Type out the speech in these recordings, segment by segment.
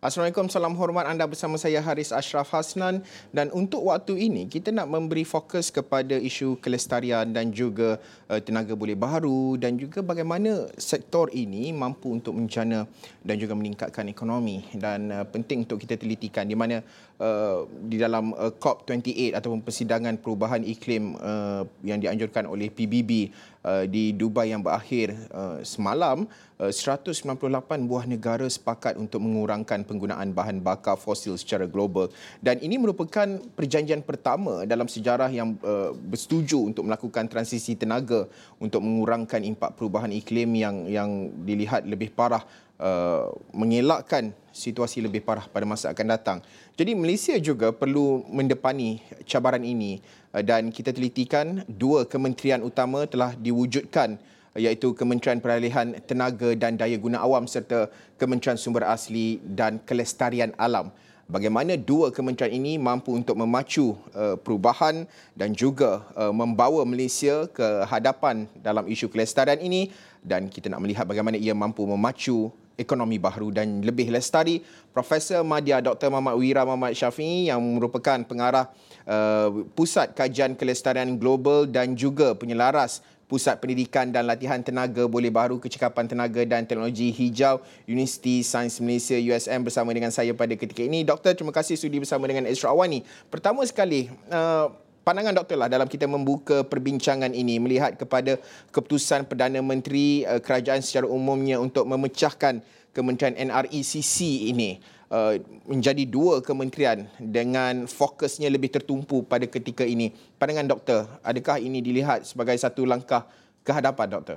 Assalamualaikum, salam hormat, anda bersama saya Haris Ashraf Hasnan, dan untuk waktu ini kita nak memberi fokus kepada isu kelestarian dan juga tenaga boleh baharu dan juga bagaimana sektor ini mampu untuk menjana dan juga meningkatkan ekonomi, dan penting untuk kita telitikan di mana di dalam COP28 ataupun persidangan perubahan iklim yang dianjurkan oleh PBB di Dubai yang berakhir semalam, 198 buah negara sepakat untuk mengurangkan penggunaan bahan bakar fosil secara global, dan ini merupakan perjanjian pertama dalam sejarah yang bersetuju untuk melakukan transisi tenaga untuk mengurangkan impak perubahan iklim yang dilihat lebih parah, mengelakkan situasi lebih parah pada masa akan datang. Jadi Malaysia juga perlu mendepani cabaran ini, dan kita telitikan dua kementerian utama telah diwujudkan, iaitu Kementerian Peralihan Tenaga dan Daya Guna Awam serta Kementerian Sumber Asli dan Kelestarian Alam. Bagaimana dua kementerian ini mampu untuk memacu perubahan dan juga membawa Malaysia ke hadapan dalam isu kelestarian ini, dan kita nak melihat bagaimana ia mampu memacu ekonomi baharu dan lebih lestari. Profesor Madya Dr. Muhammad Wira Muhammad Syafiee yang merupakan pengarah Pusat Kajian Kelestarian Global dan juga penyelaras Pusat Pendidikan dan Latihan Tenaga Boleh Baharu Kecekapan Tenaga dan Teknologi Hijau Universiti Sains Malaysia USM bersama dengan saya pada ketika ini. Doktor, terima kasih sudi bersama dengan Esra Awani. Pertama sekali, pandangan doktor lah dalam kita membuka perbincangan ini melihat kepada keputusan Perdana Menteri Kerajaan secara umumnya untuk memecahkan Kementerian NRECC ini menjadi dua kementerian dengan fokusnya lebih tertumpu pada ketika ini. Pandangan doktor, adakah ini dilihat sebagai satu langkah ke hadapan, doktor?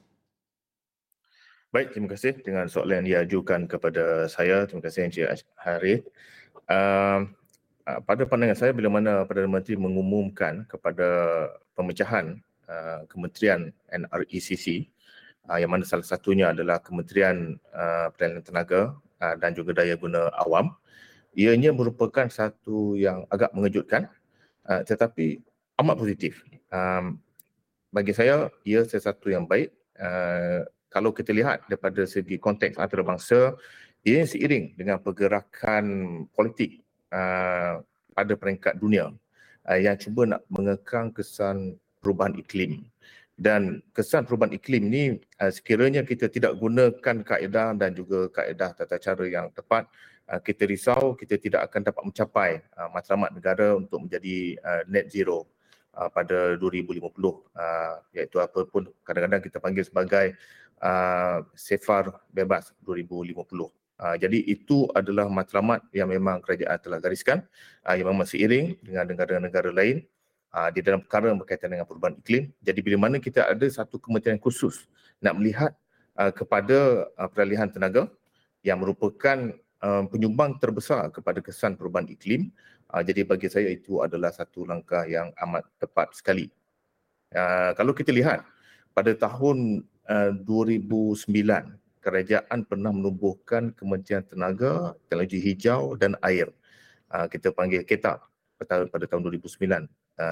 Baik, terima kasih dengan soalan yang diajukan kepada saya. Terima kasih Encik Harith. Pada pandangan saya, bila mana Perdana Menteri mengumumkan kepada pemecahan Kementerian NRECC, yang mana salah satunya adalah Kementerian Peralihan Tenaga dan juga Daya Guna Awam, ianya merupakan satu yang agak mengejutkan, tetapi amat positif. Bagi saya, ia sesuatu yang baik. Kalau kita lihat daripada segi konteks antarabangsa, ia seiring dengan pergerakan politik pada peringkat dunia yang cuba nak mengekang kesan perubahan iklim. Dan kesan perubahan iklim ini sekiranya kita tidak gunakan kaedah dan juga kaedah tata cara yang tepat, kita risau kita tidak akan dapat mencapai matlamat negara untuk menjadi net zero pada 2050, iaitu apa pun kadang-kadang kita panggil sebagai sefar bebas 2050. Jadi itu adalah matlamat yang memang kerajaan telah gariskan, yang memang seiring dengan negara-negara lain di dalam perkara berkaitan dengan perubahan iklim. Jadi bila mana kita ada satu kementerian khusus nak melihat kepada peralihan tenaga yang merupakan penyumbang terbesar kepada kesan perubahan iklim, jadi bagi saya itu adalah satu langkah yang amat tepat sekali. Kalau kita lihat pada tahun 2009, kerajaan pernah menubuhkan Kementerian Tenaga, Teknologi Hijau dan Air. Kita panggil KETA pada tahun 2009.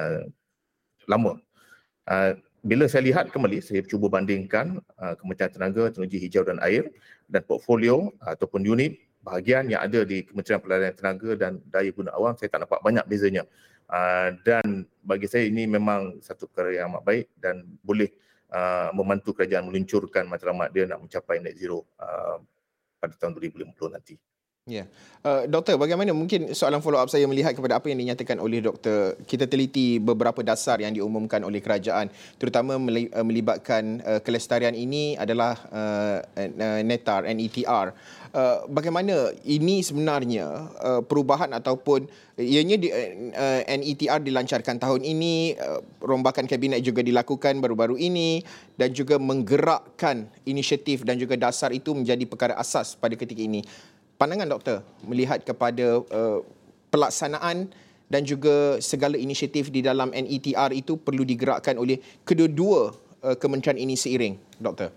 Lama. Bila saya lihat kembali, saya cuba bandingkan Kementerian Tenaga, Teknologi Hijau dan Air dan portfolio ataupun unit bahagian yang ada di Kementerian Peralihan Tenaga dan Daya Guna Awam, saya tak nampak banyak bezanya. Dan bagi saya ini memang satu perkara yang amat baik dan boleh membantu kerajaan meluncurkan matlamat dia nak mencapai net zero pada tahun 2050 nanti. Ya, Doktor, bagaimana mungkin soalan follow up saya melihat kepada apa yang dinyatakan oleh Doktor. Kita teliti beberapa dasar yang diumumkan oleh kerajaan, terutama melibatkan kelestarian ini adalah NETAR, NETR. Bagaimana ini sebenarnya perubahan ataupun ianya NETR dilancarkan tahun ini, rombakan kabinet juga dilakukan baru-baru ini dan juga menggerakkan inisiatif dan juga dasar itu menjadi perkara asas pada ketika ini. Pandangan doktor melihat kepada pelaksanaan dan juga segala inisiatif di dalam NETR itu perlu digerakkan oleh kedua-dua kementerian ini seiring, doktor?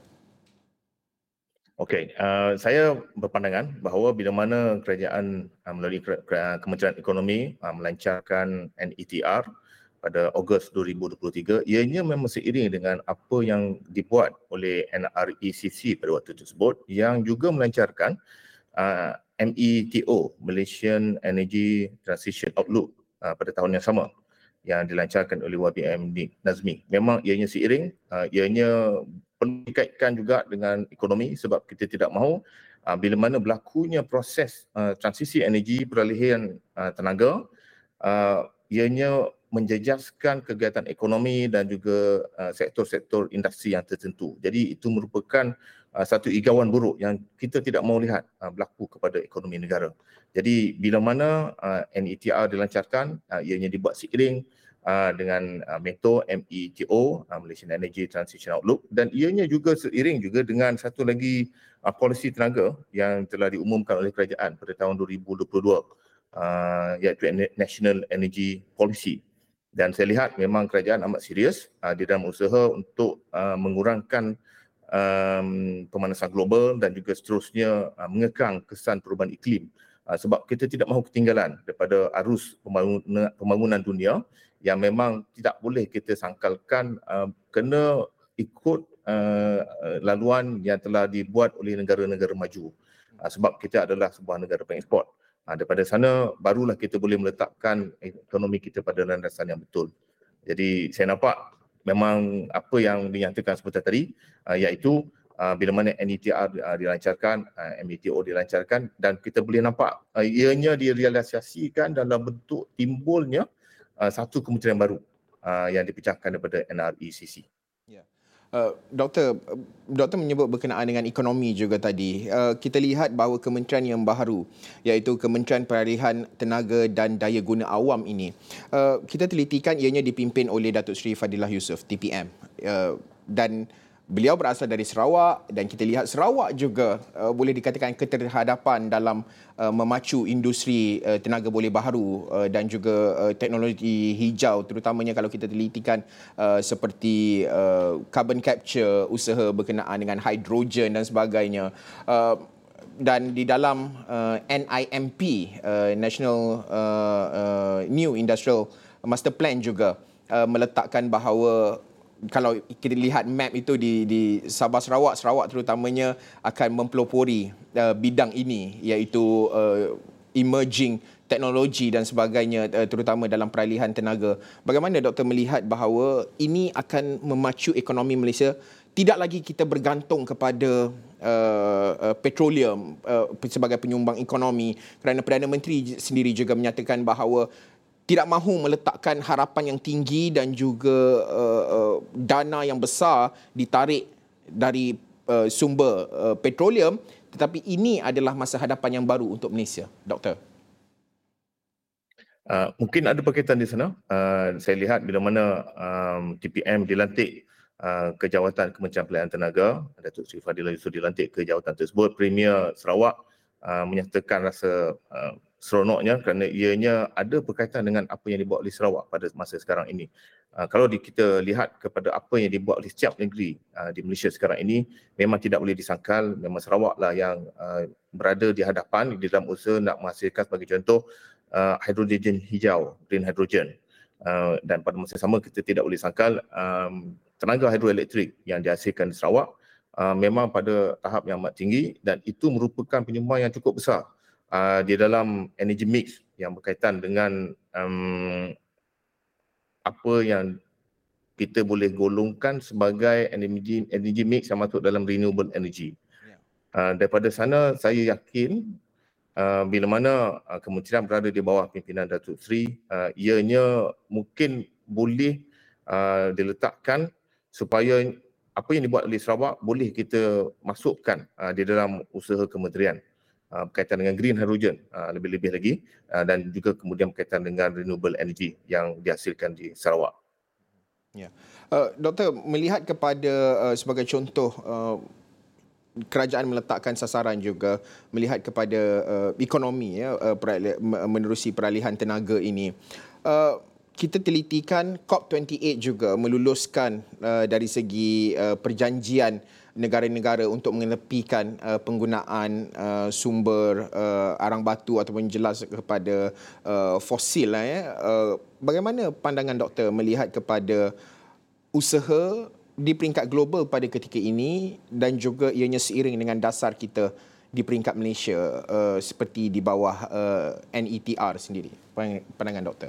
Okey, saya berpandangan bahawa bila mana kerajaan melalui Kementerian Ekonomi melancarkan NETR pada Ogos 2023, ianya memang seiring dengan apa yang dibuat oleh NRECC pada waktu tersebut, yang juga melancarkan METO, Malaysian Energy Transition Outlook pada tahun yang sama yang dilancarkan oleh YBM Nazmi. Memang ianya seiring, ianya perlu dikaitkan juga dengan ekonomi sebab kita tidak mahu bila mana berlakunya proses transisi energi peralihan tenaga, ianya menjejaskan kegiatan ekonomi dan juga sektor-sektor industri yang tertentu. Jadi itu merupakan satu igawan buruk yang kita tidak mahu lihat berlaku kepada ekonomi negara. Jadi bila mana NETR dilancarkan, ianya dibuat seiring dengan METO, Malaysian Energy Transition Outlook, dan ianya juga seiring juga dengan satu lagi polisi tenaga yang telah diumumkan oleh kerajaan pada tahun 2022, iaitu National Energy Policy. Dan saya lihat memang kerajaan amat serius di dalam usaha untuk mengurangkan pemanasan global dan juga seterusnya mengekang kesan perubahan iklim. Sebab kita tidak mahu ketinggalan daripada arus pembangunan dunia yang memang tidak boleh kita sangkalkan kena ikut laluan yang telah dibuat oleh negara-negara maju. Sebab kita adalah sebuah negara pengeksport. Daripada sana barulah kita boleh meletakkan ekonomi kita pada landasan yang betul. Jadi saya nampak memang apa yang dinyatakan sebentar tadi iaitu bila mana NETR dilancarkan, METO dilancarkan dan kita boleh nampak ianya direalisasikan dalam bentuk timbulnya satu kementerian baru yang dipecahkan daripada NRECC. Ya. Doktor menyebut berkenaan dengan ekonomi juga tadi. Kita lihat bahawa kementerian yang baru iaitu Kementerian Peralihan Tenaga dan Daya Guna Awam ini, kita telitikan ianya dipimpin oleh Datuk Seri Fadilah Yusof, TPM. Dan beliau berasal dari Sarawak dan kita lihat Sarawak juga boleh dikatakan keterhadapan dalam memacu industri tenaga boleh baharu dan juga teknologi hijau, terutamanya kalau kita telitikan seperti carbon capture, usaha berkenaan dengan hidrogen dan sebagainya. Dan di dalam NIMP, National New Industrial Master Plan juga meletakkan bahawa kalau kita lihat map itu di Sabah Sarawak terutamanya akan mempelopori bidang ini iaitu emerging teknologi dan sebagainya, terutama dalam peralihan tenaga. Bagaimana doktor melihat bahawa ini akan memacu ekonomi Malaysia? Tidak lagi kita bergantung kepada petroleum sebagai penyumbang ekonomi, kerana Perdana Menteri sendiri juga menyatakan bahawa tidak mahu meletakkan harapan yang tinggi dan juga dana yang besar ditarik dari sumber petroleum, tetapi ini adalah masa hadapan yang baru untuk Malaysia, Doktor. Mungkin ada berkaitan di sana. Saya lihat bila mana TPM dilantik ke jawatan Kementerian Peralihan Tenaga, Datuk Seri Fadilah Yusof dilantik ke jawatan tersebut, Premier Sarawak menyatakan rasa seronoknya kerana ianya ada berkaitan dengan apa yang dibuat oleh Sarawak pada masa sekarang ini. Kalau kita lihat kepada apa yang dibuat oleh setiap negeri di Malaysia sekarang ini, memang tidak boleh disangkal, memang Sarawak lah yang berada di hadapan di dalam usaha nak menghasilkan sebagai contoh hidrogen hijau, green hydrogen. Dan pada masa sama kita tidak boleh sangkal tenaga hidroelektrik yang dihasilkan di Sarawak memang pada tahap yang amat tinggi dan itu merupakan penyumbang yang cukup besar di dalam energy mix yang berkaitan dengan apa yang kita boleh golongkan sebagai energy mix yang masuk dalam renewable energy. Daripada sana saya yakin bila mana kementerian berada di bawah pimpinan Datuk Seri, ianya mungkin boleh diletakkan supaya apa yang dibuat oleh Sarawak boleh kita masukkan di dalam usaha kementerian berkaitan dengan green hydrogen lebih-lebih lagi dan juga kemudian berkaitan dengan renewable energy yang dihasilkan di Sarawak. Ya. Doktor, melihat kepada sebagai contoh kerajaan meletakkan sasaran juga melihat kepada ekonomi menerusi peralihan tenaga ini. Kita telitikan COP28 juga meluluskan dari segi perjanjian negara-negara untuk mengenepikan penggunaan sumber arang batu ataupun jelas kepada fosil. Bagaimana pandangan doktor melihat kepada usaha di peringkat global pada ketika ini dan juga ianya seiring dengan dasar kita di peringkat Malaysia seperti di bawah NETR sendiri? Pandangan doktor.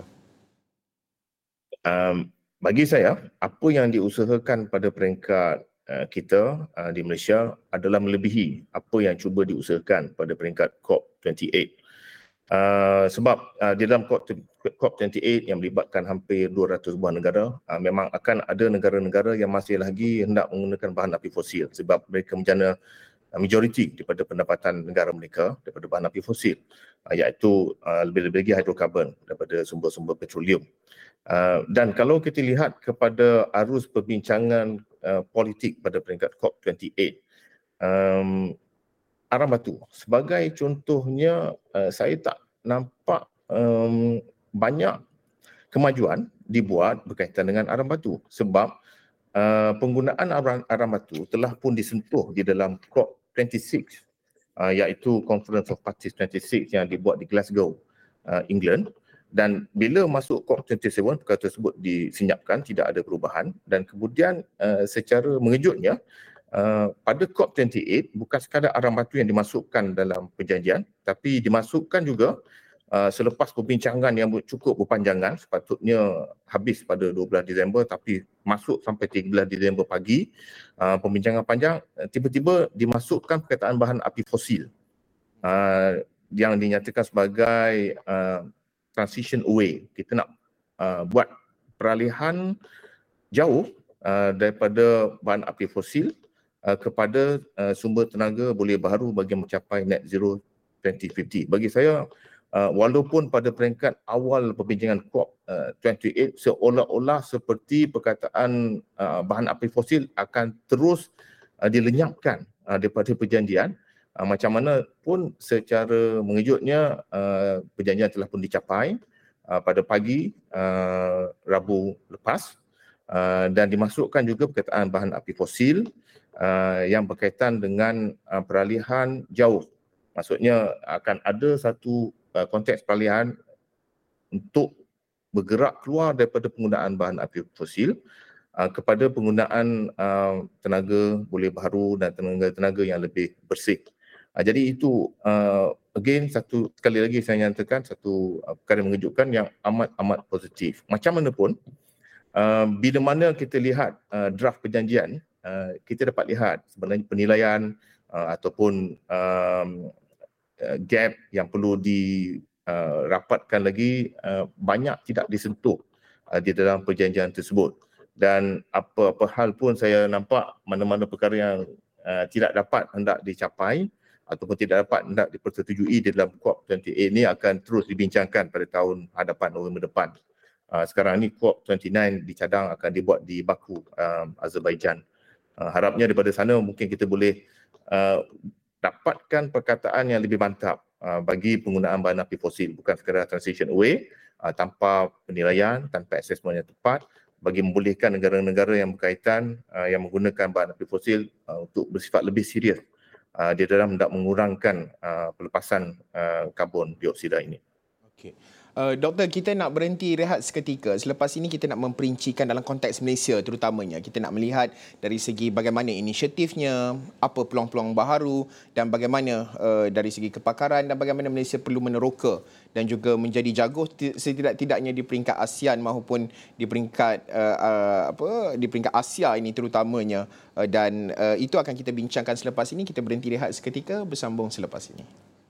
Bagi saya, apa yang diusahakan pada peringkat kita di Malaysia adalah melebihi apa yang cuba diusahakan pada peringkat COP28. Sebab di dalam COP28 yang melibatkan hampir 200 buah negara, memang akan ada negara-negara yang masih lagi hendak menggunakan bahan api fosil sebab mereka menjana majoriti daripada pendapatan negara mereka daripada bahan api fosil, iaitu lebih-lebih lagi hidrokarbon daripada sumber-sumber petroleum. Dan kalau kita lihat kepada arus perbincangan politik pada peringkat COP28, arang batu sebagai contohnya, saya tak nampak banyak kemajuan dibuat berkaitan dengan arang batu sebab penggunaan arang batu telah pun disentuh di dalam COP26, iaitu Conference of Parties 26 yang dibuat di Glasgow, England. Dan bila masuk COP27, perkara tersebut disenyapkan, tidak ada perubahan. Dan kemudian secara mengejutnya, pada COP28 bukan sekadar arang batu yang dimasukkan dalam perjanjian, tapi dimasukkan juga selepas perbincangan yang cukup berpanjangan, sepatutnya habis pada 12 Disember tapi masuk sampai 13 Disember pagi, perbincangan panjang, tiba-tiba dimasukkan perkataan bahan api fosil yang dinyatakan sebagai transition away. Kita nak buat peralihan jauh daripada bahan api fosil kepada sumber tenaga boleh baharu bagi mencapai net zero 2050. Bagi saya, walaupun pada peringkat awal perbincangan COP28 seolah-olah seperti perkataan bahan api fosil akan terus dilenyapkan daripada perjanjian, macam mana pun secara mengejutnya perjanjian telah pun dicapai pada pagi Rabu lepas, dan dimasukkan juga perkataan bahan api fosil yang berkaitan dengan peralihan jauh. Maksudnya akan ada satu konteks peralihan untuk bergerak keluar daripada penggunaan bahan api fosil kepada penggunaan tenaga boleh baharu dan tenaga-tenaga yang lebih bersih. Jadi itu again satu sekali lagi saya nyatakan satu perkara mengejutkan yang amat positif. Macam mana pun bila mana kita lihat draft perjanjian, kita dapat lihat sebenarnya penilaian ataupun gap yang perlu dirapatkan lagi banyak tidak disentuh di dalam perjanjian tersebut. Dan apa-apa hal pun saya nampak mana-mana perkara yang tidak dapat hendak dicapai ataupun tidak dapat hendak dipersetujui di dalam COP28 ini akan terus dibincangkan pada tahun hadapan November depan. Sekarang ni COP29 dicadang akan dibuat di Baku, Azerbaijan. Harapnya daripada sana mungkin kita boleh dapatkan perkataan yang lebih mantap bagi penggunaan bahan api fosil, bukan sekadar transition away tanpa penilaian, tanpa assessment yang tepat, bagi membolehkan negara-negara yang berkaitan yang menggunakan bahan api fosil untuk bersifat lebih serius di dalam hendak mengurangkan pelepasan karbon dioksida ini. Okey. Doktor, kita nak berhenti rehat seketika. Selepas ini kita nak memperincikan dalam konteks Malaysia terutamanya. Kita nak melihat dari segi bagaimana inisiatifnya, apa peluang-peluang baharu dan bagaimana dari segi kepakaran dan bagaimana Malaysia perlu meneroka dan juga menjadi jago setidak-tidaknya di peringkat ASEAN maupun di peringkat di peringkat Asia ini terutamanya. Dan itu akan kita bincangkan selepas ini. Kita berhenti rehat seketika, bersambung selepas ini.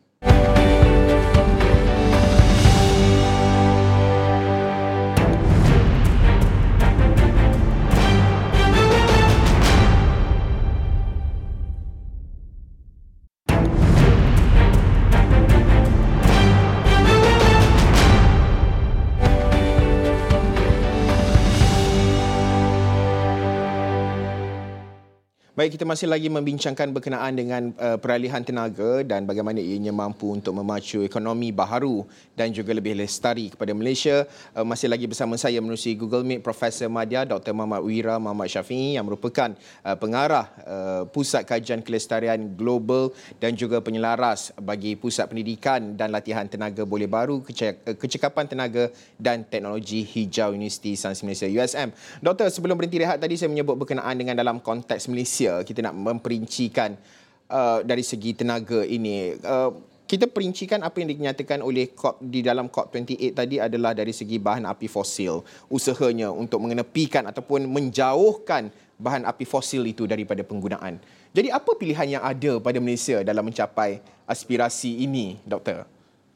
Baik, kita masih lagi membincangkan berkenaan dengan peralihan tenaga dan bagaimana ianya mampu untuk memacu ekonomi baharu dan juga lebih lestari kepada Malaysia. Masih lagi bersama saya menerusi Google Meet Profesor Madya Dr. Muhammad Wira Muhammad Syafiee yang merupakan pengarah Pusat Kajian Kelestarian Global dan juga penyelaras bagi Pusat Pendidikan dan Latihan Tenaga Boleh Baru, Kecekapan Tenaga dan Teknologi Hijau Universiti Sains Malaysia USM. Doktor, sebelum berhenti rehat tadi saya menyebut berkenaan dengan dalam konteks Malaysia, kita nak memperincikan dari segi tenaga ini. Kita perincikan apa yang dinyatakan oleh di dalam COP28 tadi adalah dari segi bahan api fosil. Usahanya untuk mengenepikan ataupun menjauhkan bahan api fosil itu daripada penggunaan. Jadi apa pilihan yang ada pada Malaysia dalam mencapai aspirasi ini, Doktor?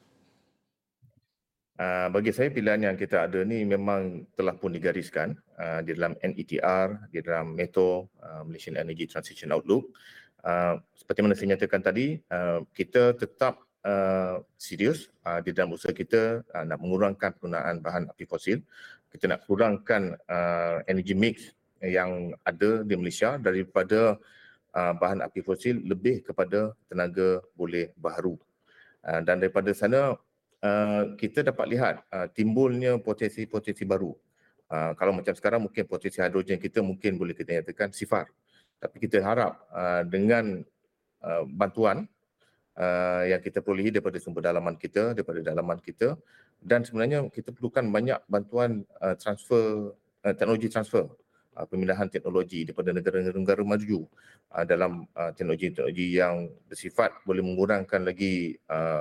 Bagi saya pilihan yang kita ada ni memang telah pun digariskan di dalam NETR, di dalam METO, Malaysian Energy Transition Outlook. Seperti mana saya nyatakan tadi, kita tetap serius di dalam usaha kita nak mengurangkan penggunaan bahan api fosil. Kita nak kurangkan energy mix yang ada di Malaysia daripada bahan api fosil lebih kepada tenaga boleh baharu. Dan daripada sana kita dapat lihat timbulnya potensi-potensi baru. Kalau macam sekarang mungkin potensi hidrogen kita mungkin boleh kita nyatakan sifar. Tapi kita harap dengan bantuan yang kita perolehi daripada sumber dalaman kita, dan sebenarnya kita perlukan banyak bantuan teknologi transfer, pemindahan teknologi daripada negara-negara maju dalam teknologi-teknologi yang bersifat boleh mengurangkan lagi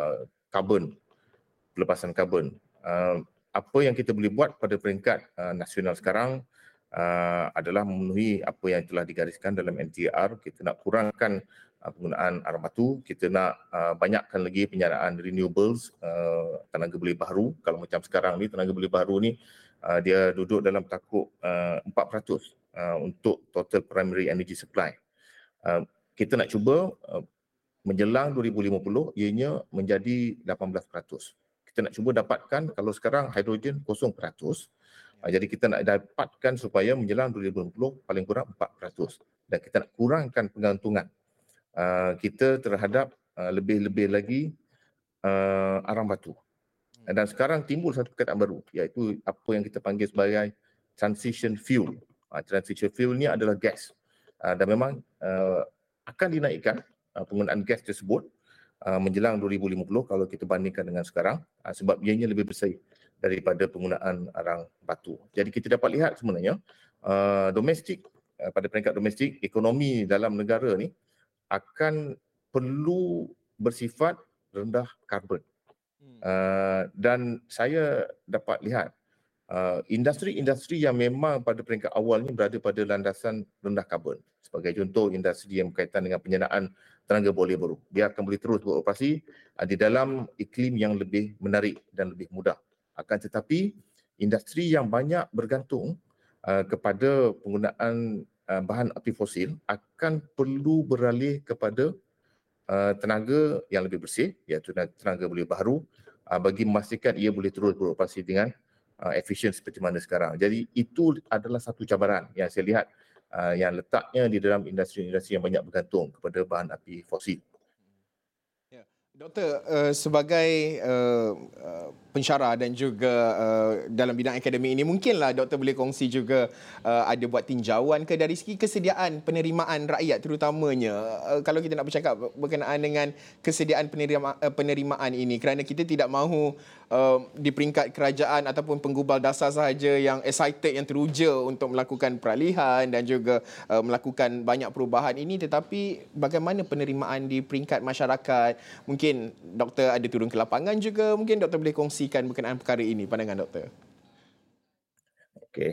pelepasan karbon. Apa yang kita boleh buat pada peringkat nasional sekarang adalah memenuhi apa yang telah digariskan dalam NTR. Kita nak kurangkan penggunaan arang batu, kita nak banyakkan lagi penyediaan renewables, tenaga boleh baharu. Kalau macam sekarang ni, tenaga boleh baharu ni dia duduk dalam takluk 4% untuk total primary energy supply. Kita nak cuba menjelang 2050 ianya menjadi 18%. Kita nak cuba dapatkan, kalau sekarang hidrogen 0%, jadi kita nak dapatkan supaya menjelang 2050 paling kurang 4%. Dan kita nak kurangkan pergantungan kita terhadap lebih-lebih lagi arang batu. Dan sekarang timbul satu perkataan baru, iaitu apa yang kita panggil sebagai transition fuel. Transition fuel ni adalah gas. Dan memang akan dinaikkan penggunaan gas tersebut menjelang 2050 kalau kita bandingkan dengan sekarang, sebab ianya lebih bersih daripada penggunaan arang batu. Jadi kita dapat lihat sebenarnya domestik, pada peringkat domestik, ekonomi dalam negara ni akan perlu bersifat rendah karbon. Dan saya dapat lihat industri-industri yang memang pada peringkat awal ni berada pada landasan rendah karbon. Sebagai contoh, industri yang berkaitan dengan penyediaan tenaga boleh baru. Dia akan boleh terus beroperasi di dalam iklim yang lebih menarik dan lebih mudah. Akan tetapi, industri yang banyak bergantung kepada penggunaan bahan api fosil akan perlu beralih kepada tenaga yang lebih bersih, iaitu tenaga boleh baharu, bagi memastikan ia boleh terus beroperasi dengan efisien seperti mana sekarang. Jadi itu adalah satu cabaran yang saya lihat yang letaknya di dalam industri-industri yang banyak bergantung kepada bahan api fosil. Doktor, sebagai pensyarah dan juga dalam bidang akademik ini, mungkinlah doktor boleh kongsi juga ada buat tinjauan ke dari segi kesediaan penerimaan rakyat terutamanya. Kalau kita nak bercakap berkenaan dengan kesediaan penerimaan ini, kerana kita tidak mahu di peringkat kerajaan ataupun penggubal dasar sahaja yang excited, yang teruja untuk melakukan peralihan dan juga melakukan banyak perubahan ini, tetapi bagaimana penerimaan di peringkat masyarakat. Mungkin doktor ada turun ke lapangan juga, mungkin doktor boleh kongsikan berkenaan perkara ini, pandangan doktor. Okey.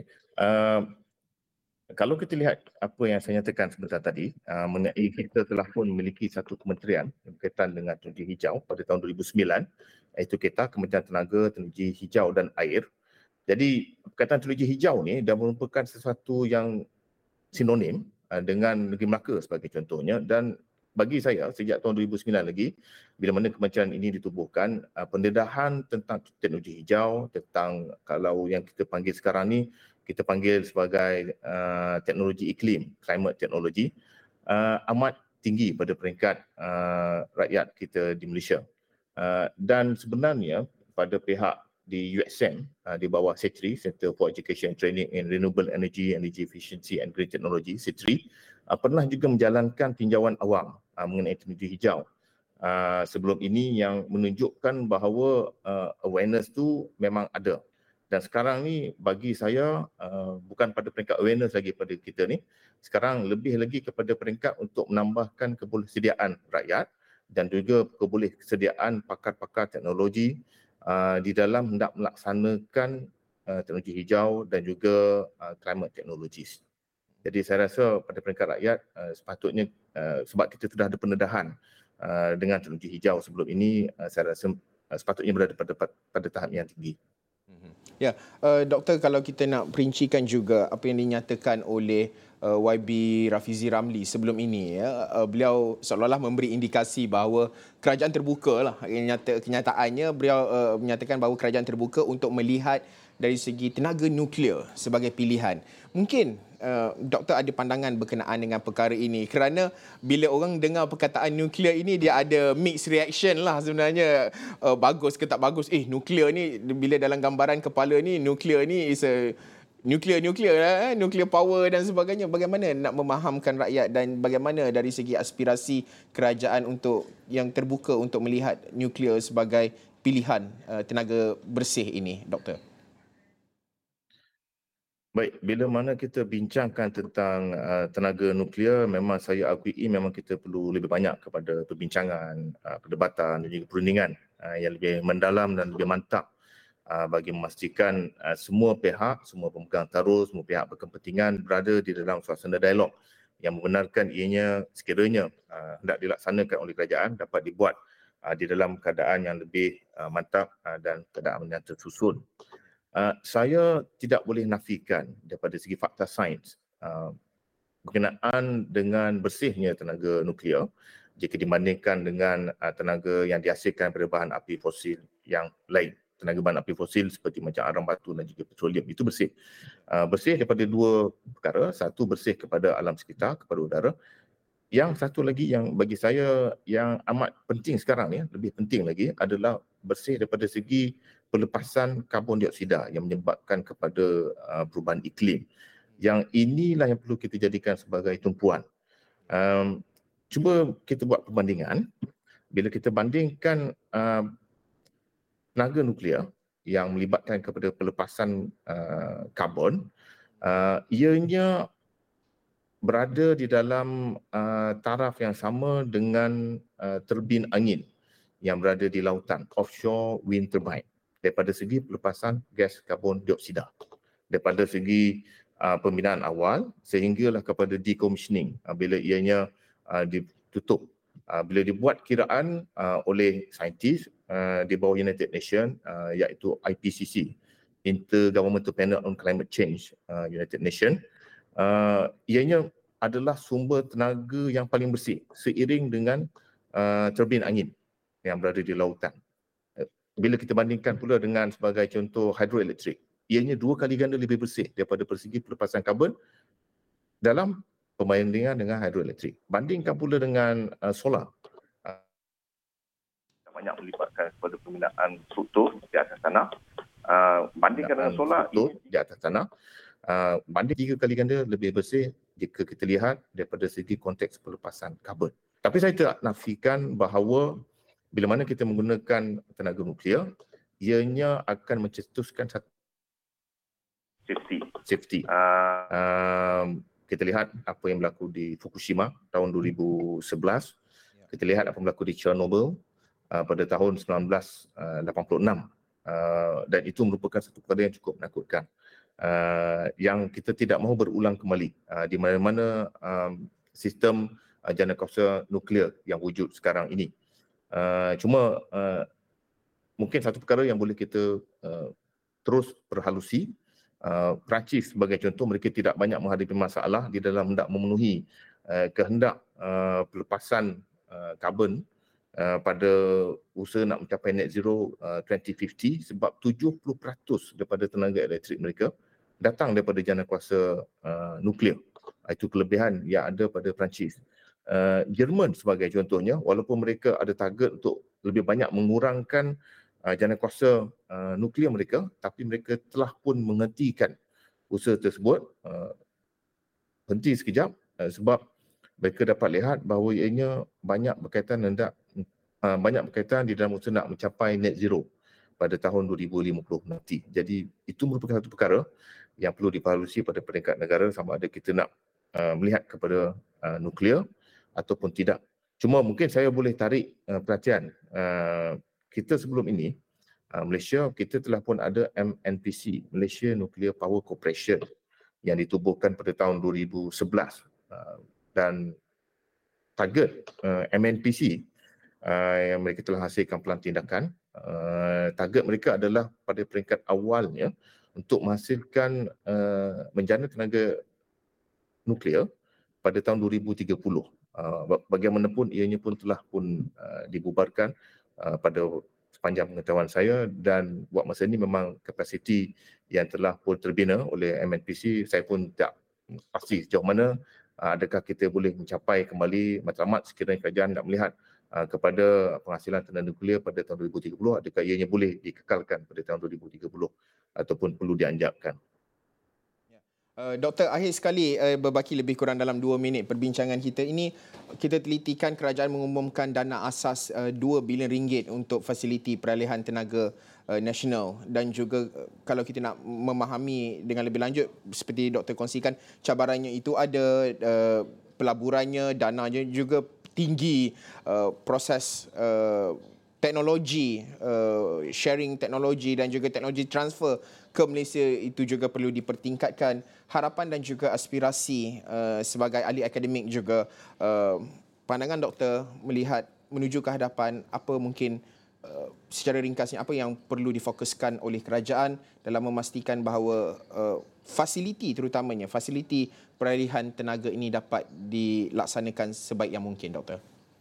Kalau kita lihat apa yang saya nyatakan sebentar tadi, mengenai kita telah pun memiliki satu kementerian yang berkaitan dengan teknologi hijau pada tahun 2009, iaitu kita Kementerian Tenaga, Teknologi Hijau dan Air. Jadi perkataan teknologi hijau ni dah merupakan sesuatu yang sinonim dengan negeri Melaka sebagai contohnya, dan bagi saya sejak tahun 2009 lagi, bila mana kementerian ini ditubuhkan, pendedahan tentang teknologi hijau, tentang kalau yang kita panggil sekarang ni, kita panggil sebagai teknologi iklim, climate technology, amat tinggi pada peringkat rakyat kita di Malaysia. Dan sebenarnya pada pihak di USM, di bawah CETRI, Center for Education and Training in Renewable Energy, Energy Efficiency and Green Technology, CETRI, pernah juga menjalankan tinjauan awam mengenai teknologi hijau sebelum ini, yang menunjukkan bahawa awareness tu memang ada. Dan sekarang ni bagi saya bukan pada peringkat awareness lagi pada kita ni, sekarang lebih lagi kepada peringkat untuk menambahkan kebolehsediaan rakyat dan juga kebolehsediaan pakar-pakar teknologi di dalam hendak melaksanakan teknologi hijau dan juga climate technologies. Jadi saya rasa pada peringkat rakyat sepatutnya sebab kita sudah ada pendedahan dengan teknologi hijau sebelum ini, saya rasa sepatutnya berada pada tahap yang tinggi. Ya, Doktor, kalau kita nak perincikan juga apa yang dinyatakan oleh YB Rafizi Ramli sebelum ini, ya, beliau seolah-olah memberi indikasi bahawa kerajaan terbuka lah. Kenyataannya beliau menyatakan bahawa kerajaan terbuka untuk melihat dari segi tenaga nuklear sebagai pilihan. Mungkin Doktor ada pandangan berkenaan dengan perkara ini, kerana bila orang dengar perkataan nuklear ini, dia ada mixed reaction lah sebenarnya. Bagus ke tak bagus, nuklear ni bila dalam gambaran kepala ni, nuklear ni is a nuclear lah, nuclear power dan sebagainya. Bagaimana nak memahamkan rakyat dan bagaimana dari segi aspirasi kerajaan untuk yang terbuka untuk melihat nuklear sebagai pilihan tenaga bersih ini, Doktor? Baik, bila mana kita bincangkan tentang tenaga nuklear, memang saya akui memang kita perlu lebih banyak kepada perbincangan, perdebatan dan juga perundingan yang lebih mendalam dan lebih mantap bagi memastikan semua pihak, semua pemegang taruh, semua pihak berkepentingan berada di dalam suasana dialog yang membenarkan ianya sekiranya hendak dilaksanakan oleh kerajaan dapat dibuat di dalam keadaan yang lebih mantap dan keadaan yang tersusun. Saya tidak boleh nafikan daripada segi fakta sains berkenaan dengan bersihnya tenaga nuklear jika dibandingkan dengan tenaga yang dihasilkan daripada bahan api fosil yang lain. Tenaga bahan api fosil seperti macam arang batu dan juga petroleum itu bersih. Bersih daripada dua perkara, satu bersih kepada alam sekitar, kepada udara. Yang satu lagi yang bagi saya yang amat penting sekarang ni, lebih penting lagi adalah bersih daripada segi pelepasan karbon dioksida yang menyebabkan kepada perubahan iklim. Yang inilah yang perlu kita jadikan sebagai tumpuan. Cuba kita buat perbandingan. Bila kita bandingkan tenaga nuklear yang melibatkan kepada pelepasan karbon, ianya berada di dalam taraf yang sama dengan turbin angin yang berada di lautan, offshore wind turbine, daripada segi pelepasan gas karbon dioksida. Daripada segi pembinaan awal sehinggalah kepada decommissioning bila ianya ditutup. Bila dibuat kiraan oleh saintis di bawah United Nations iaitu IPCC, Intergovernmental Panel on Climate Change, United Nations, ianya adalah sumber tenaga yang paling bersih seiring dengan turbin angin yang berada di lautan. Bila kita bandingkan pula dengan sebagai contoh hidroelektrik, ianya 2 kali ganda lebih bersih daripada persegi pelepasan karbon dalam perbandingan dengan hidroelektrik. Bandingkan pula dengan solar. Banyak melibatkan kepada pembinaan struktur di atas tanah. Bandingkan dengan solar di atas tanah, banding 3 kali ganda lebih bersih jika kita lihat daripada segi konteks pelepasan karbon. Tapi saya tidak nafikan bahawa bila mana kita menggunakan tenaga nuklear, ianya akan mencetuskan satu safety. Kita lihat apa yang berlaku di Fukushima tahun 2011. Kita lihat apa yang berlaku di Chernobyl pada tahun 1986. Dan itu merupakan satu perkara yang cukup menakutkan. Yang kita tidak mahu berulang kembali di mana-mana sistem jana kuasa nuklear yang wujud sekarang ini. Cuma mungkin satu perkara yang boleh kita terus perhalusi, Perancis sebagai contoh, mereka tidak banyak menghadapi masalah di dalam hendak memenuhi kehendak pelepasan karbon pada usaha nak mencapai net zero 2050 sebab 70% daripada tenaga elektrik mereka datang daripada jana kuasa nuklear. Itu kelebihan yang ada pada Perancis. Jerman sebagai contohnya, walaupun mereka ada target untuk lebih banyak mengurangkan jana kuasa nuklear mereka, tapi mereka telah pun menghentikan usaha tersebut, henti sekejap sebab mereka dapat lihat bahawa ianya banyak berkaitan di dalam usaha nak mencapai net zero. pada tahun 2050 nanti. Jadi itu merupakan satu perkara yang perlu dievaluasi pada peringkat negara sama ada kita nak melihat kepada nuklear ataupun tidak. Cuma mungkin saya boleh tarik perhatian kita sebelum ini, Malaysia kita telah pun ada MNPC, Malaysia Nuclear Power Corporation, yang ditubuhkan pada tahun 2011 dan target MNPC yang mereka telah hasilkan pelan tindakan, target mereka adalah pada peringkat awalnya untuk menghasilkan menjana tenaga nuklear pada tahun 2030. Bagaimanapun ianya pun telah pun dibubarkan pada sepanjang pengetahuan saya, dan buat masa ini memang kapasiti yang telah pun terbina oleh MNPC, saya pun tak pasti sejauh mana adakah kita boleh mencapai kembali matlamat sekiranya kerajaan nak melihat kepada penghasilan tenaga nuklear pada tahun 2030, adakah ianya boleh dikekalkan pada tahun 2030 ataupun perlu dianjakkan. Doktor, akhir sekali berbaki lebih kurang dalam 2 minit perbincangan kita ini, kita telitikan kerajaan mengumumkan dana asas 2 bilion ringgit untuk fasiliti peralihan tenaga nasional, dan juga kalau kita nak memahami dengan lebih lanjut seperti doktor kongsikan, cabarannya itu ada pelaburannya, dananya juga tinggi, proses teknologi, sharing teknologi dan juga teknologi transfer ke Malaysia itu juga perlu dipertingkatkan. Harapan dan juga aspirasi sebagai ahli akademik juga, pandangan doktor melihat menuju ke hadapan, apa mungkin secara ringkasnya apa yang perlu difokuskan oleh kerajaan dalam memastikan bahawa fasiliti, terutamanya fasiliti peralihan tenaga ini dapat dilaksanakan sebaik yang mungkin, doktor?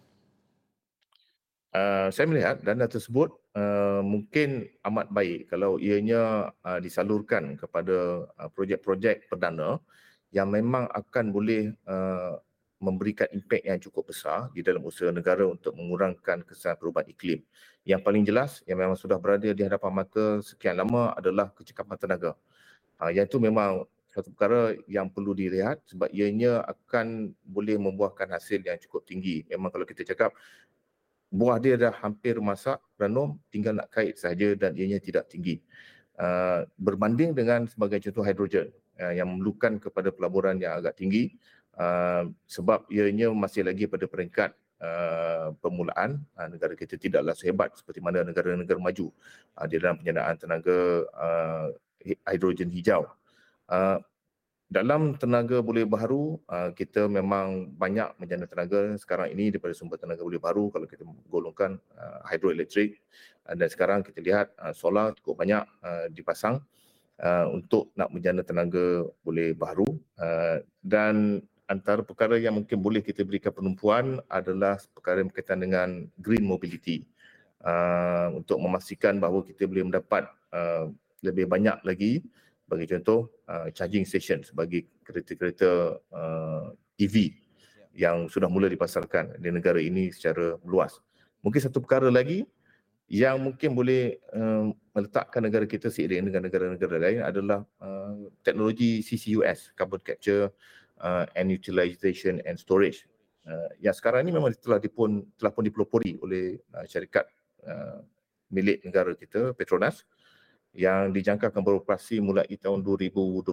Saya melihat dana tersebut mungkin amat baik kalau ianya disalurkan kepada projek-projek perdana yang memang akan boleh memberikan impak yang cukup besar di dalam usaha negara untuk mengurangkan kesan perubahan iklim. Yang paling jelas yang memang sudah berada di hadapan mata sekian lama adalah kecekapan tenaga. Yang itu memang satu perkara yang perlu dilihat sebab ianya akan boleh membuahkan hasil yang cukup tinggi. Memang kalau kita cakap buah dia dah hampir masak, renom, tinggal nak kait sahaja dan ianya tidak tinggi. Berbanding dengan sebagai contoh hidrogen yang memerlukan kepada pelaburan yang agak tinggi, sebab ianya masih lagi pada peringkat permulaan. Negara kita tidaklah sehebat seperti mana negara-negara maju di dalam penyanaan tenaga hidrogen hijau. Dalam tenaga boleh baharu, kita memang banyak menjana tenaga sekarang ini daripada sumber tenaga boleh baharu kalau kita golongkan hidroelektrik, dan sekarang kita lihat solar cukup banyak dipasang untuk nak menjana tenaga boleh baharu, dan antara perkara yang mungkin boleh kita berikan penumpuan adalah perkara yang berkaitan dengan green mobility, untuk memastikan bahawa kita boleh mendapat lebih banyak lagi. Bagi contoh, charging station sebagai kereta-kereta EV yang sudah mula dipasarkan di negara ini secara luas. Mungkin satu perkara lagi yang mungkin boleh meletakkan negara kita seiring dengan negara-negara lain adalah teknologi CCUS, carbon capture and utilization and storage. Yang sekarang ini memang telah pun dipelopori oleh syarikat milik negara kita, Petronas, yang dijangkakan beroperasi mulai tahun 2025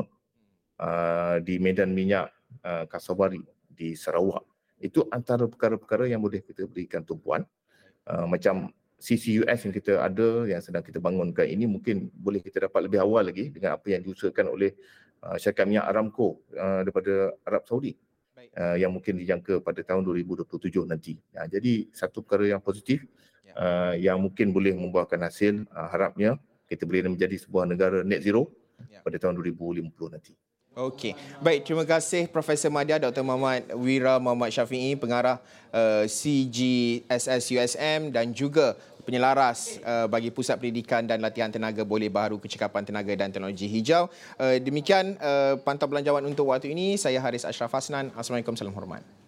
di medan minyak Kasawari di Sarawak. Itu antara perkara-perkara yang boleh kita berikan tumpuan. Macam CCUS yang kita ada, yang sedang kita bangunkan ini, mungkin boleh kita dapat lebih awal lagi dengan apa yang diusahakan oleh syarikat minyak Aramco daripada Arab Saudi, yang mungkin dijangka pada tahun 2027 nanti. Jadi satu perkara yang positif yang mungkin boleh membuahkan hasil, harapnya kita boleh menjadi sebuah negara net zero pada tahun 2050 nanti. Okey. Baik, terima kasih Profesor Madya Dr. Muhammad Wira Muhammad Syafiee, pengarah CGSS USM dan juga penyelaras bagi Pusat Pendidikan dan Latihan Tenaga Boleh Baharu Kecekapan Tenaga dan Teknologi Hijau. Demikian pantau belanjawan untuk waktu ini. Saya Haris Ashraf Hasnan. Assalamualaikum, salam hormat.